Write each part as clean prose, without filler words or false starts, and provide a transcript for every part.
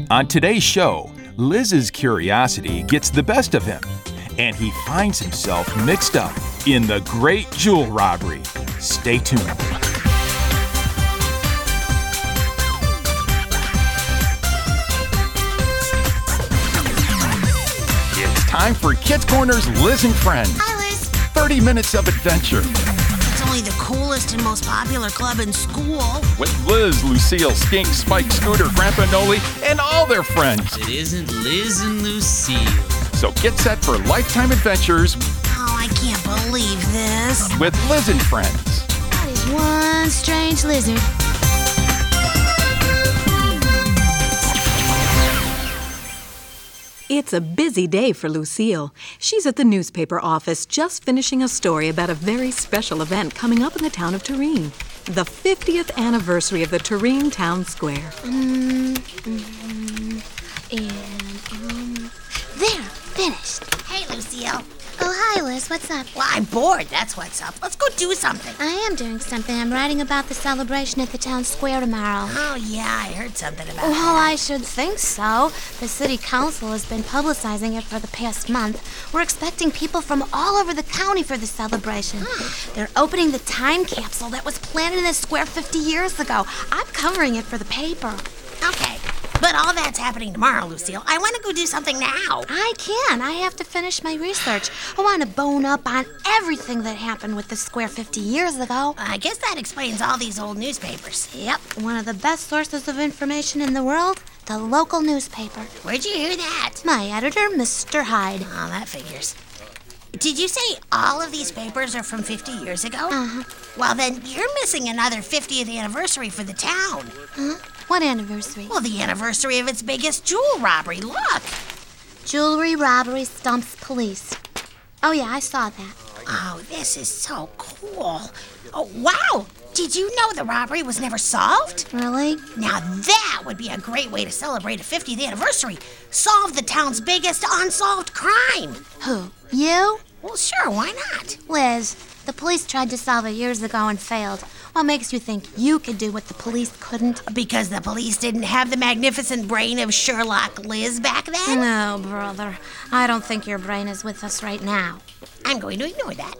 On today's show, Liz's curiosity gets the best of him, and he finds himself mixed up in the great jewel robbery. Stay tuned. It's time for Kids Corner's Liz and Friends. Hi, Liz. 30 minutes of adventure. It's only the coolest and most popular club in school. With Liz, Lucille, Skink, Spike, Scooter, Grandpa Noli, and all their friends. It isn't Liz and Lucille. So get set for lifetime adventures Oh, I can't believe this. with Liz and Friends. That is one strange lizard. It's a busy day for Lucille. She's at the newspaper office just finishing a story about a very special event coming up in the town of Turin. The 50th anniversary of the Turin Town Square. There, finished. Hey, Lucille. Oh, hi, Liz. What's up? Well, I'm bored. That's what's up. Let's go do something. I am doing something. I'm writing about the celebration at the town square tomorrow. Oh, yeah, I heard something about Well, that. I should think so. The city council has been publicizing it for the past month. We're expecting people from all over the county for the celebration. They're opening the time capsule that was planted in the square 50 years ago. I'm covering it for the paper. Okay, but all that's happening tomorrow, Lucille. I want to go do something now. I can. I have to finish my research. I want to bone up on everything that happened with the square 50 years ago. I guess that explains all these old newspapers. Yep, one of the best sources of information in the world, the local newspaper. Where'd you hear that? My editor, Mr. Hyde. Oh, that figures. Did you say all of these papers are from 50 years ago? Uh-huh. Well, then you're missing another 50th anniversary for the town. Huh? What anniversary? Well, the anniversary of its biggest jewel robbery. Look. Jewelry robbery stumps police. Oh, yeah, I saw that. Oh, this is so cool. Oh, wow. Did you know the robbery was never solved? Really? Now that would be a great way to celebrate a 50th anniversary. Solve the town's biggest unsolved crime. Who? You? Well, sure, why not? Liz, the police tried to solve it years ago and failed. What makes you think you could do what the police couldn't? Because the police didn't have the magnificent brain of Sherlock Liz back then? No, brother. I don't think your brain is with us right now. I'm going to ignore that.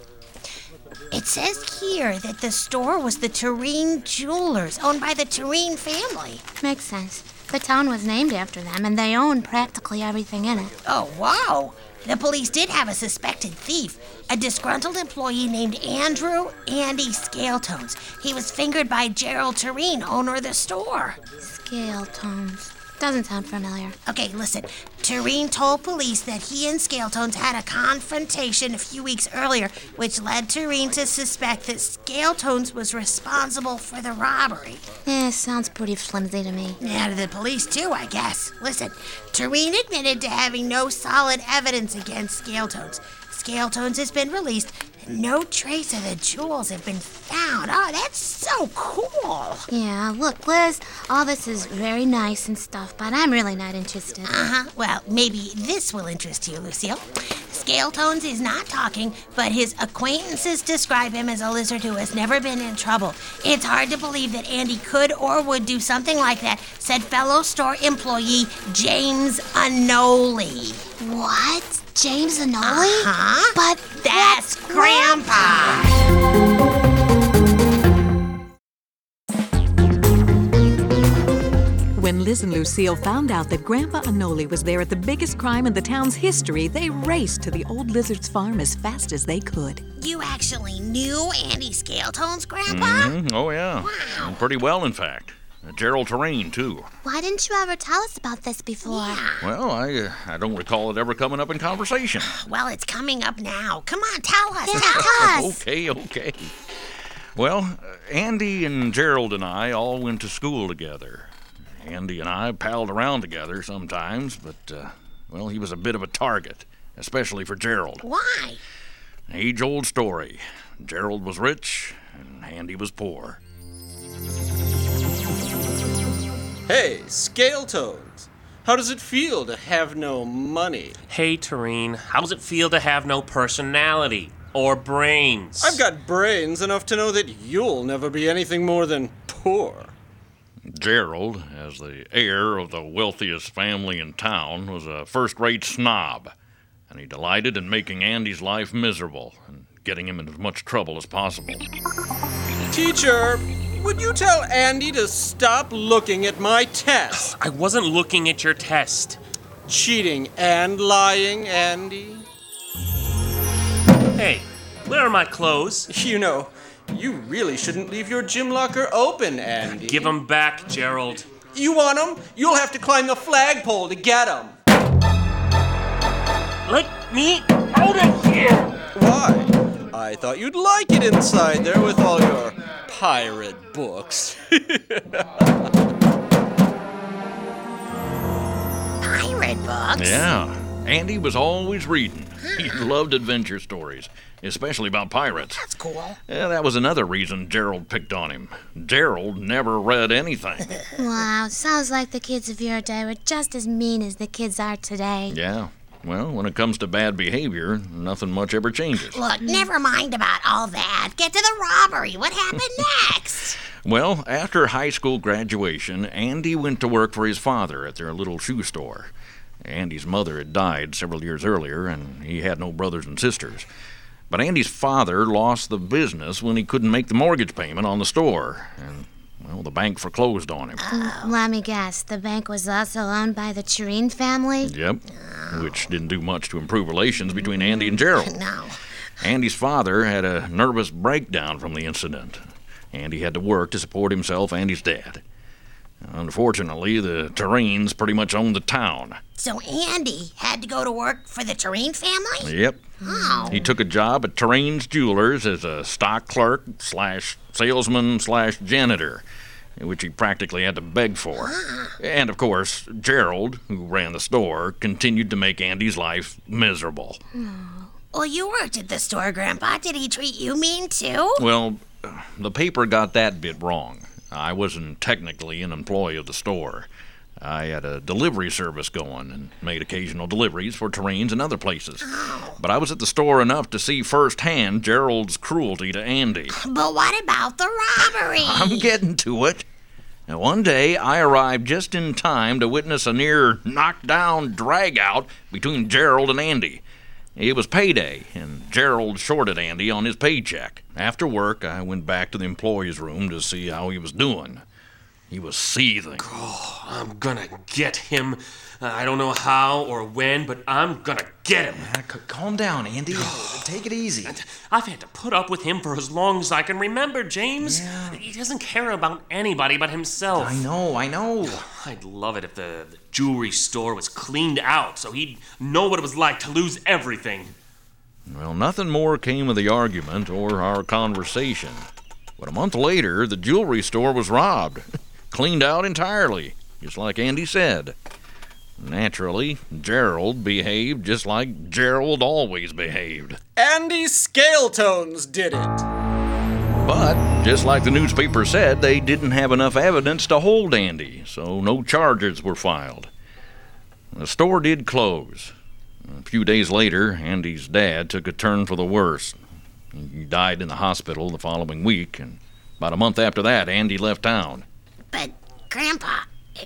It says here that the store was the Turin Jewelers, owned by the Turin family. Makes sense. The town was named after them, and they own practically everything in it. Oh, wow. The police did have a suspected thief, a disgruntled employee named Andy Scaletones. He was fingered by Gerald Turin, owner of the store. Scale tones. Doesn't sound familiar. Okay, listen. Turin told police that he and Scaletones had a confrontation a few weeks earlier, which led Turin to suspect that Scaletones was responsible for the robbery. Sounds pretty flimsy to me. Yeah, to the police too, I guess. Listen, Turin admitted to having no solid evidence against Scaletones. Scaletones has been released, and no trace of the jewels have been found. Oh, that's so cool. Yeah, look, Liz, all this is very nice and stuff, but I'm really not interested. Uh-huh. Well, maybe this will interest you, Lucille. Scaletones is not talking, but his acquaintances describe him as a lizard who has never been in trouble. It's hard to believe that Andy could or would do something like that, said fellow store employee James Anoli. What? James Anoli? Huh? But That's Grandpa. When Liz and Lucille found out that Grandpa Anoli was there at the biggest crime in the town's history, they raced to the old lizard's farm as fast as they could. You actually knew Andy Scaletones, Grandpa? Oh, yeah. Wow. Pretty well, in fact. Gerald Turin, too. why didn't you ever tell us about this before? Well, I don't recall it ever coming up in conversation. Well, it's coming up now. Come on, tell us. Yeah, Tell tell us. us. Okay. Well, Andy and Gerald and I all went to school together. Andy and I palled around together sometimes, but, well, he was a bit of a target, especially for Gerald. Why? Age-old story. Gerald was rich, and Andy was poor. Hey, Scaletones. How does it feel to have no money? Hey, Turin, how does it feel to have no personality or brains? I've got brains enough to know that you'll never be anything more than poor. Gerald, as the heir of the wealthiest family in town, was a first-rate snob, and he delighted in making Andy's life miserable and getting him in as much trouble as possible. Teacher, would you tell Andy to stop looking at my test? I wasn't looking at your test. Cheating and lying, Andy. Hey, where are my clothes? You know, you really shouldn't leave your gym locker open, Andy. Give them back, Gerald. You want them? You'll have to climb the flagpole to get them. Let me out of here! Why? I thought you'd like it inside there with all your pirate books. Pirate books? Yeah, Andy was always reading. He loved adventure stories, especially about pirates. That's cool. Yeah, that was another reason Gerald picked on him. Gerald never read anything. Wow, sounds like the kids of your day were just as mean as the kids are today. Yeah, well, when it comes to bad behavior, nothing much ever changes. Look, never mind about all that. Get to the robbery. What happened next? Well, after high school graduation, Andy went to work for his father at their little shoe store. Andy's mother had died several years earlier, and he had no brothers and sisters. But Andy's father lost the business when he couldn't make the mortgage payment on the store, and, well, the bank foreclosed on him. Let me guess, the bank was also owned by the Tureen family? Yep, which didn't do much to improve relations between Andy and Gerald. No. Andy's father had a nervous breakdown from the incident. Andy had to work to support himself and his dad. Unfortunately, the Tureens pretty much owned the town. So Andy had to go to work for the Tureen family? Yep. Oh. He took a job at Tureen's Jewelers as a stock clerk / salesman / janitor, which he practically had to beg for. And, of course, Gerald, who ran the store, continued to make Andy's life miserable. Well, you worked at the store, Grandpa. Did he treat you mean, too? Well, the paper got that bit wrong. I wasn't technically an employee of the store. I had a delivery service going and made occasional deliveries for Tureens and other places. But I was at the store enough to see firsthand Gerald's cruelty to Andy. But what about the robbery? I'm getting to it. Now, one day, I arrived just in time to witness a near knockdown drag-out between Gerald and Andy. It was payday, and Gerald shorted Andy on his paycheck. After work, I went back to the employee's room to see how he was doing. He was seething. I'm gonna get him. I don't know how or when, but I'm gonna get him. Calm down, Andy. Take it easy. I've had to put up with him for as long as I can remember, James. Yeah. He doesn't care about anybody but himself. I know. I'd love it if the jewelry store was cleaned out so he'd know what it was like to lose everything. Well, nothing more came of the argument or our conversation. But a month later, the jewelry store was robbed. Cleaned out entirely, just like Andy said. Naturally, Gerald behaved just like Gerald always behaved. Andy Scaletones did it. But, just like the newspaper said, they didn't have enough evidence to hold Andy, so no charges were filed. The store did close. A few days later, Andy's dad took a turn for the worse. He died in the hospital the following week, and about a month after that, Andy left town. But, Grandpa,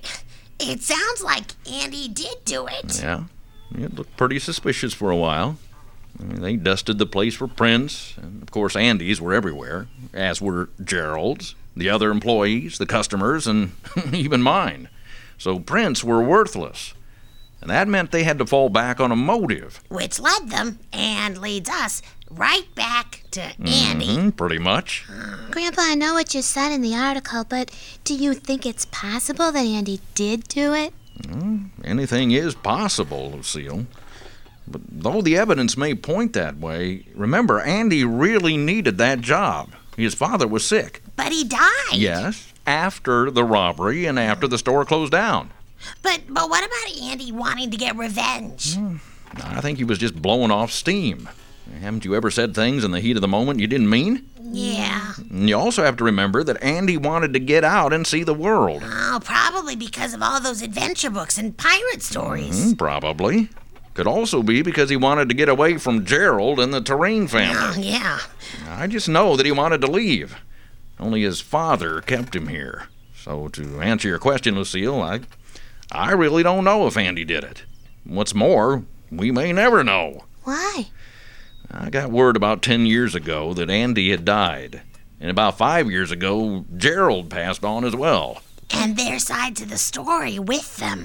it sounds like Andy did do it. Yeah, it looked pretty suspicious for a while. They dusted the place for prints, and of course Andy's were everywhere, as were Gerald's, the other employees, the customers, and even mine. So prints were worthless. And that meant they had to fall back on a motive. Which led them, and leads us, right back to Andy. Pretty much. Grandpa, I know what you said in the article, but do you think it's possible that Andy did do it? Anything is possible, Lucille. But though the evidence may point that way, remember, Andy really needed that job. His father was sick. But he died. Yes, after the robbery and after the store closed down. But what about Andy wanting to get revenge? I think he was just blowing off steam. Haven't you ever said things in the heat of the moment you didn't mean? Yeah. And you also have to remember that Andy wanted to get out and see the world. Oh, probably because of all those adventure books and pirate stories. Probably. Could also be because he wanted to get away from Gerald and the Tureen family. Oh, yeah. I just know that he wanted to leave. Only his father kept him here. So to answer your question, Lucille, I really don't know if Andy did it. What's more, we may never know. Why? I got word about 10 years ago that Andy had died. And about 5 years ago, Gerald passed on as well. And their sides of the story with them.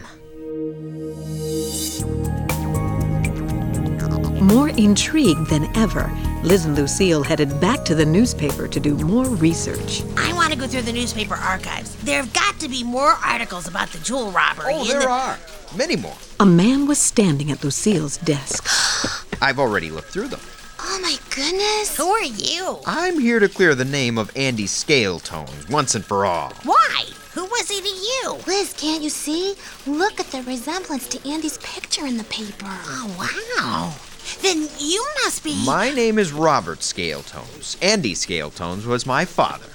More intrigued than ever, Liz and Lucille headed back to the newspaper to do more research. I want to go through the newspaper archives. There have got to be more articles about the jewel robbery. Oh, there are. Many more. A man was standing at Lucille's desk. I've already looked through them. Oh my goodness. Who are you? I'm here to clear the name of Andy Scaletones once and for all. Why? Who was he to you? Liz, can't you see? Look at the resemblance to Andy's picture in the paper. Oh, wow. Then you must be... My name is Robert Scaletones. Andy Scaletones was my father.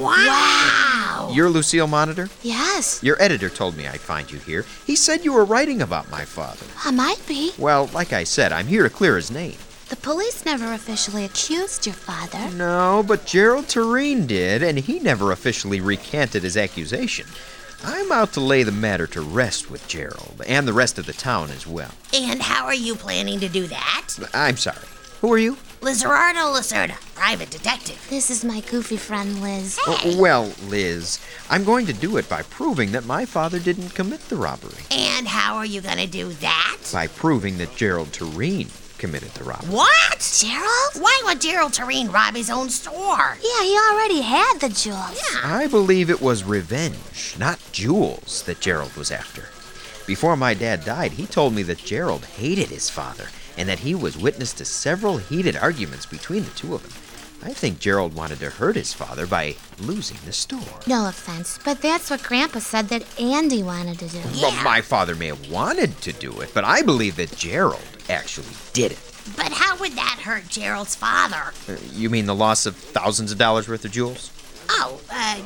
Wow. You're Lucille Monitor? Yes. Your editor told me I'd find you here. He said you were writing about my father. I might be. Well, like I said, I'm here to clear his name. The police never officially accused your father. No, but Gerald Tureen did, and he never officially recanted his accusation. I'm out to lay the matter to rest with Gerald, and the rest of the town as well. And how are you planning to do that? I'm sorry. Who are you? Lizardo Lacerda, private detective. This is my goofy friend, Liz. Well, Liz, I'm going to do it by proving that my father didn't commit the robbery. And how are you going to do that? By proving that Gerald Tureen committed the robbery. What? Gerald? Why would Gerald Tureen rob his own store? Yeah, he already had the jewels. Yeah. I believe it was revenge, not jewels, that Gerald was after. Before my dad died, he told me that Gerald hated his father and that he was witness to several heated arguments between the two of them. I think Gerald wanted to hurt his father by losing the store. No offense, but that's what Grandpa said that Andy wanted to do. Well, my father may have wanted to do it, but I believe that Gerald actually did it. But how would that hurt Gerald's father? You mean the loss of thousands of dollars worth of jewels? Oh,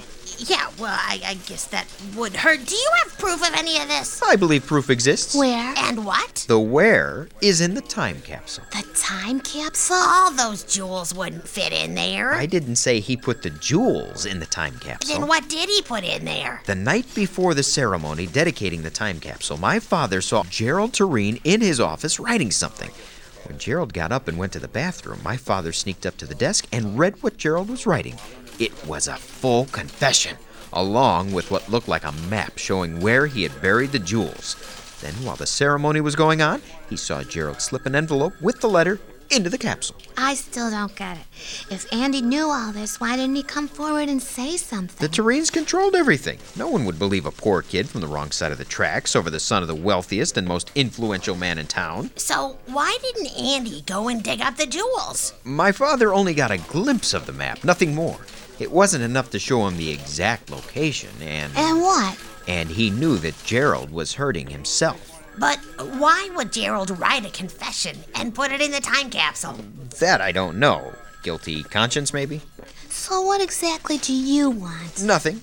yeah, well, I guess that would hurt. Do you have proof of any of this? I believe proof exists. Where? And what? The where is in the time capsule. The time capsule? All those jewels wouldn't fit in there. I didn't say he put the jewels in the time capsule. Then what did he put in there? The night before the ceremony dedicating the time capsule, my father saw Gerald Tureen in his office writing something. When Gerald got up and went to the bathroom, my father sneaked up to the desk and read what Gerald was writing. It was a full confession, along with what looked like a map showing where he had buried the jewels. Then, while the ceremony was going on, he saw Gerald slip an envelope with the letter into the capsule. I still don't get it. If Andy knew all this, why didn't he come forward and say something? The Tureens controlled everything. No one would believe a poor kid from the wrong side of the tracks over the son of the wealthiest and most influential man in town. So why didn't Andy go and dig up the jewels? My father only got a glimpse of the map, nothing more. It wasn't enough to show him the exact location, and what? And he knew that Gerald was hurting himself. But why would Gerald write a confession and put it in the time capsule? That I don't know. Guilty conscience, maybe? So what exactly do you want? Nothing.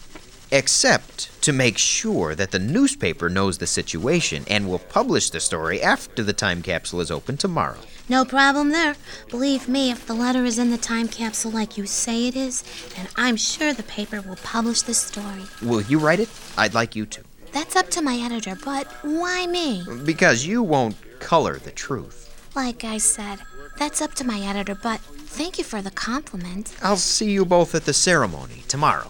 Except to make sure that the newspaper knows the situation and will publish the story after the time capsule is open tomorrow. No problem there. Believe me, if the letter is in the time capsule like you say it is, then I'm sure the paper will publish the story. Will you write it? I'd like you to. That's up to my editor, but why me? Because you won't color the truth. Like I said, that's up to my editor, but thank you for the compliment. I'll see you both at the ceremony tomorrow.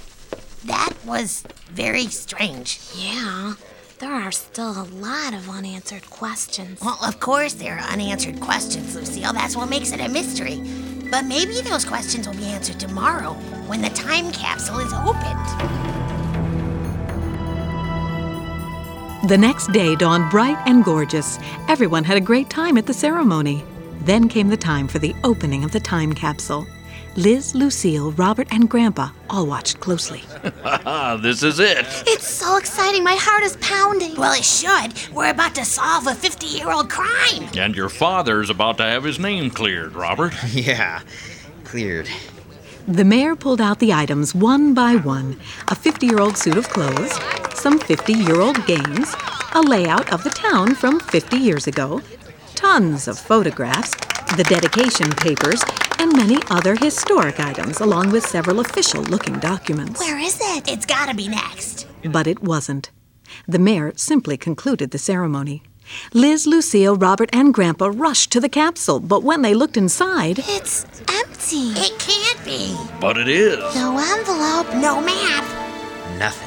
That was very strange. Yeah, there are still a lot of unanswered questions. Well, of course there are unanswered questions, Lucille. That's what makes it a mystery. But maybe those questions will be answered tomorrow when the time capsule is opened. The next day dawned bright and gorgeous. Everyone had a great time at the ceremony. Then came the time for the opening of the time capsule. Liz, Lucille, Robert, and Grandpa all watched closely. This is it. It's so exciting. My heart is pounding. Well, it should. We're about to solve a 50-year-old crime. And your father's about to have his name cleared, Robert. Yeah, cleared. The mayor pulled out the items one by one. A 50-year-old suit of clothes, some 50-year-old games, a layout of the town from 50 years ago, tons of photographs, the dedication papers, and many other historic items, along with several official-looking documents. Where is it? It's gotta be next. But it wasn't. The mayor simply concluded the ceremony. Liz, Lucille, Robert, and Grandpa rushed to the capsule, but when they looked inside... It's empty. It can't be. But it is. No envelope. No map. Nothing.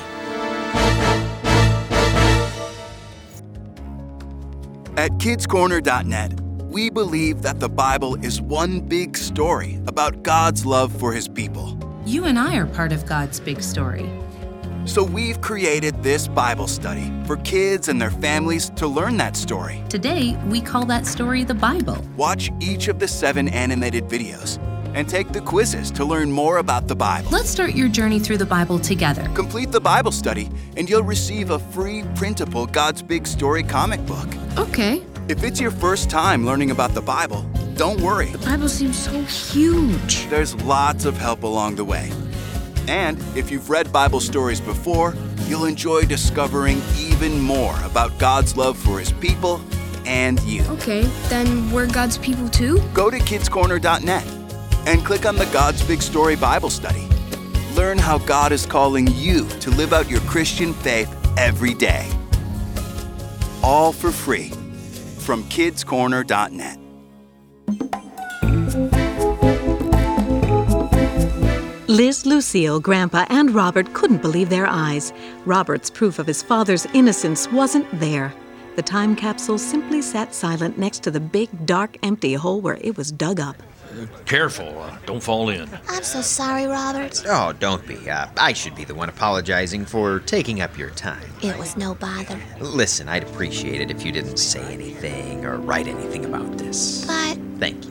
At kidscorner.net, we believe that the Bible is one big story about God's love for His people. You and I are part of God's big story. So we've created this Bible study for kids and their families to learn that story. Today, we call that story the Bible. Watch each of the 7 animated videos and take the quizzes to learn more about the Bible. Let's start your journey through the Bible together. Complete the Bible study and you'll receive a free printable God's Big Story comic book. Okay. If it's your first time learning about the Bible, don't worry. The Bible seems so huge. There's lots of help along the way. And if you've read Bible stories before, you'll enjoy discovering even more about God's love for His people and you. Okay, then we're God's people too? Go to kidscorner.net and click on the God's Big Story Bible Study. Learn how God is calling you to live out your Christian faith every day. All for free from kidscorner.net. Liz, Lucille, Grandpa, and Robert couldn't believe their eyes. Robert's proof of his father's innocence wasn't there. The time capsule simply sat silent next to the big, dark, empty hole where it was dug up. Careful, don't fall in. I'm so sorry, Robert. Oh, don't be. I should be the one apologizing for taking up your time. It was no bother. Listen, I'd appreciate it if you didn't say anything or write anything about this. But... Thank you.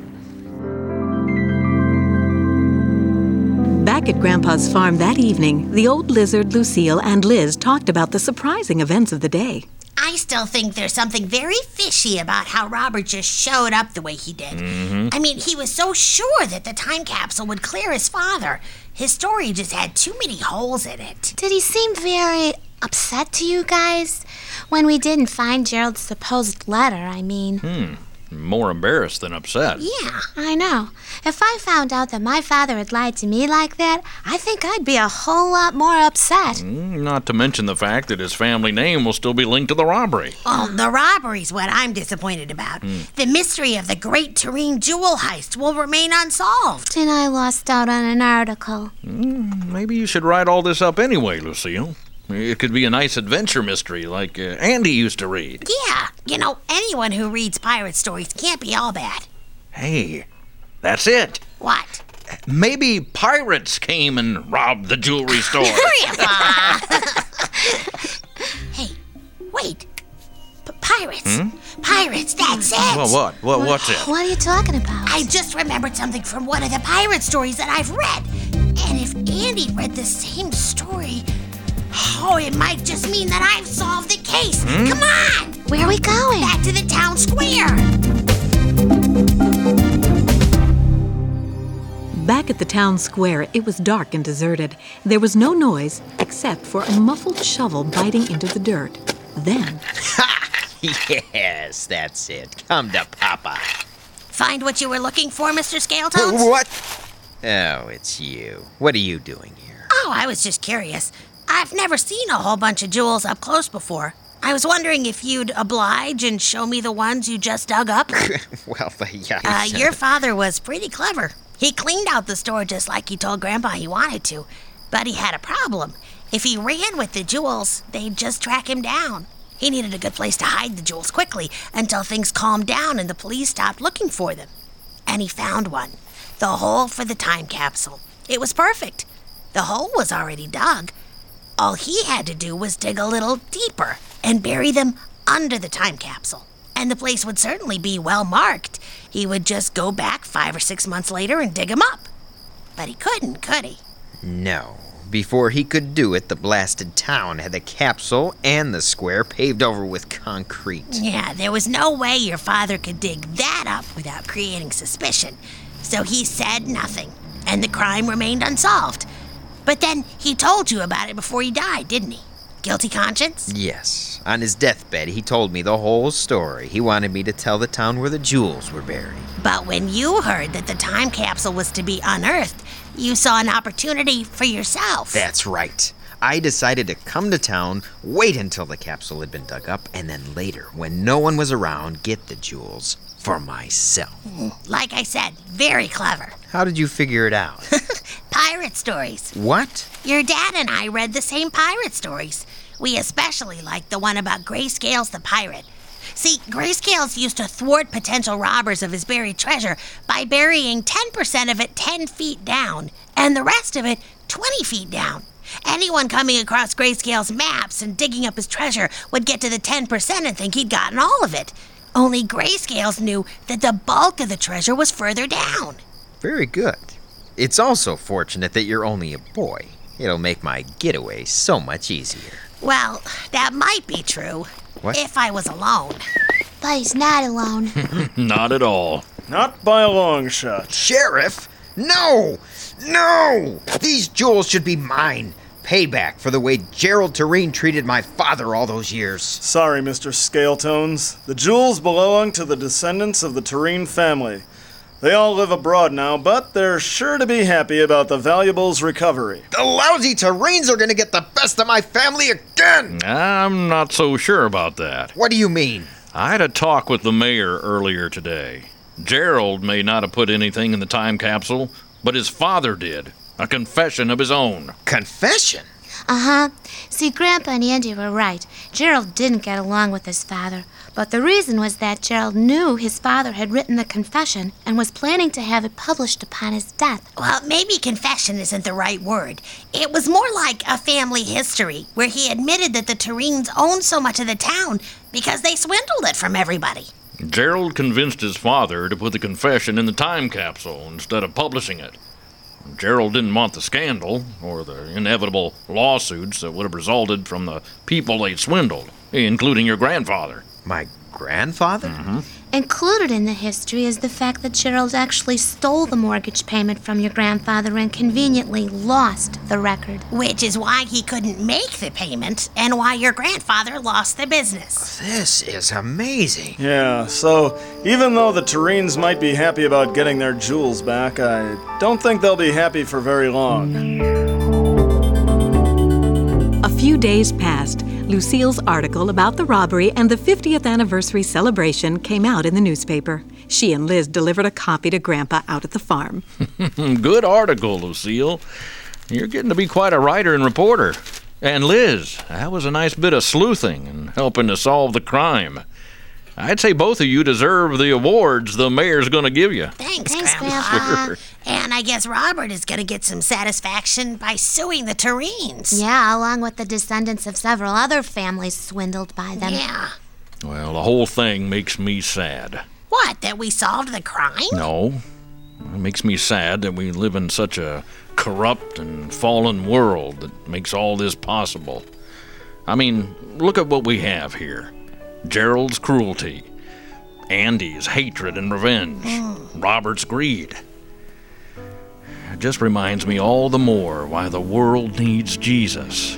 Back at Grandpa's farm that evening, the old lizard, Lucille, and Liz talked about the surprising events of the day. I still think there's something very fishy about how Robert just showed up the way he did. Mm-hmm. I mean, he was so sure that the time capsule would clear his father. His story just had too many holes in it. Did he seem very upset to you guys? When we didn't find Gerald's supposed letter, I mean. More embarrassed than upset. Yeah. I know. If I found out that my father had lied to me like that, I think I'd be a whole lot more upset. Not to mention the fact that his family name will still be linked to the robbery. Oh, the robbery's what I'm disappointed about. The mystery of the Great Tureen Jewel Heist will remain unsolved. And I lost out on an article. Maybe you should write all this up anyway, Lucille. It could be a nice adventure mystery like Andy used to read. Yeah, you know, anyone who reads pirate stories can't be all bad. Hey, that's it. What? Maybe pirates came and robbed the jewelry store. Grandpa! Hey, wait. Pirates. Pirates, that's it. Well, what's it? What are you talking about? I just remembered something from one of the pirate stories that I've read. And if Andy read the same story... Oh, it might just mean that I've solved the case. Come on! Where are we going? Back to the town square. Back at the town square, it was dark and deserted. There was no noise except for a muffled shovel biting into the dirt. Then... Yes, that's it. Come to Papa. Find what you were looking for, Mr. Scaletones? What? Oh, it's you. What are you doing here? Oh, I was just curious. I've never seen a whole bunch of jewels up close before. I was wondering if you'd oblige and show me the ones you just dug up. Well, Your father was pretty clever. He cleaned out the store just like he told Grandpa he wanted to. But he had a problem. If he ran with the jewels, they'd just track him down. He needed a good place to hide the jewels quickly until things calmed down and the police stopped looking for them. And he found one. The hole for the time capsule. It was perfect. The hole was already dug. All he had to do was dig a little deeper and bury them under the time capsule. And the place would certainly be well marked. He would just go back 5 or 6 months later and dig them up. But he couldn't, could he? No. Before he could do it, the blasted town had the capsule and the square paved over with concrete. Yeah, there was no way your father could dig that up without creating suspicion. So he said nothing, and the crime remained unsolved. But then he told you about it before he died, didn't he? Guilty conscience? Yes. On his deathbed, he told me the whole story. He wanted me to tell the town where the jewels were buried. But when you heard that the time capsule was to be unearthed, you saw an opportunity for yourself. That's right. I decided to come to town, wait until the capsule had been dug up, and then later, when no one was around, get the jewels for myself. Like I said, very clever. How did you figure it out? Pirate stories. What? Your dad and I read the same pirate stories. We especially liked the one about Grayscales the pirate. See, Grayscales used to thwart potential robbers of his buried treasure by burying 10% of it 10 feet down and the rest of it 20 feet down. Anyone coming across Grayscale's maps and digging up his treasure would get to the 10% and think he'd gotten all of it. Only Grayscales knew that the bulk of the treasure was further down. Very good. It's also fortunate that you're only a boy. It'll make my getaway so much easier. Well, that might be true. What? If I was alone. But he's not alone. Not at all. Not by a long shot. Sheriff? No! No! These jewels should be mine. Payback for the way Gerald Tureen treated my father all those years. Sorry, Mr. Scaletones. The jewels belong to the descendants of the Tureen family. They all live abroad now, but they're sure to be happy about the valuables' recovery. The lousy Tureens are going to get the best of my family again! I'm not so sure about that. What do you mean? I had a talk with the mayor earlier today. Gerald may not have put anything in the time capsule, but his father did. A confession of his own. Confession? Uh-huh. See, Grandpa and Andy were right. Gerald didn't get along with his father. But the reason was that Gerald knew his father had written the confession and was planning to have it published upon his death. Well, maybe confession isn't the right word. It was more like a family history, where he admitted that the Tureens owned so much of the town because they swindled it from everybody. Gerald convinced his father to put the confession in the time capsule instead of publishing it. Gerald didn't want the scandal, or the inevitable lawsuits that would have resulted from the people they'd swindled, including your grandfather. My grandfather? Mm-hmm. Included in the history is the fact that Gerald actually stole the mortgage payment from your grandfather and conveniently lost the record. Which is why he couldn't make the payment, and why your grandfather lost the business. This is amazing. Yeah, so even though the Tureens might be happy about getting their jewels back, I don't think they'll be happy for very long. A few days passed. Lucille's article about the robbery and the 50th anniversary celebration came out in the newspaper. She and Liz delivered a copy to Grandpa out at the farm. Good article, Lucille. You're getting to be quite a writer and reporter. And Liz, that was a nice bit of sleuthing and helping to solve the crime. I'd say both of you deserve the awards the mayor's going to give you. Thanks, Grandpa. Sure. And I guess Robert is going to get some satisfaction by suing the Tureens. Yeah, along with the descendants of several other families swindled by them. Yeah. Well, the whole thing makes me sad. What, that we solved the crime? No. It makes me sad that we live in such a corrupt and fallen world that makes all this possible. I mean, look at what we have here. Gerald's cruelty, Andy's hatred and revenge, Robert's greed. It just reminds me all the more why the world needs Jesus.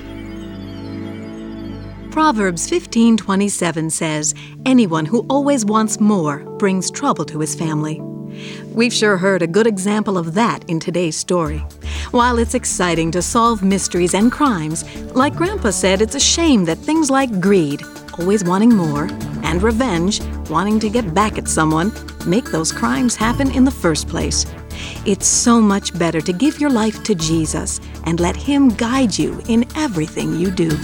Proverbs 15:27 says, "Anyone who always wants more brings trouble to his family." We've sure heard a good example of that in today's story. While it's exciting to solve mysteries and crimes, like Grandpa said, it's a shame that things like greed, always wanting more, and revenge, wanting to get back at someone, make those crimes happen in the first place. It's so much better to give your life to Jesus and let Him guide you in everything you do.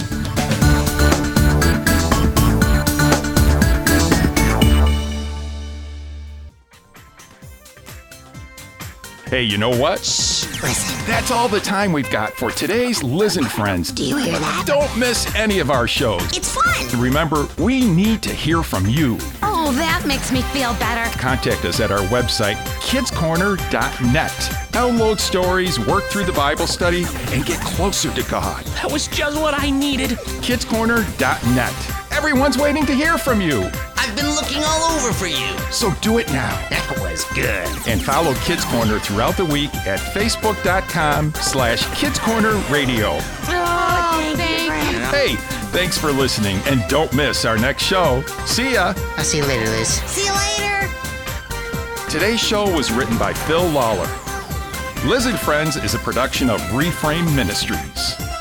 Hey, you know what? Listen. That's all the time we've got for today's Liz and Friends. Do you hear that? Don't miss any of our shows. It's fun. Remember, we need to hear from you. Oh, that makes me feel better. Contact us at our website, kidscorner.net. Download stories, work through the Bible study, and get closer to God. That was just what I needed. kidscorner.net. Everyone's waiting to hear from you. I've been looking all over for you. So do it now. That was good. And follow Kids Corner throughout the week at facebook.com/kidscornerradio. Oh, thank you. Hey, thanks for listening, and don't miss our next show. See ya. I'll see you later, Liz. See you later. Today's show was written by Phil Lawler. Liz and Friends is a production of Reframe Ministries.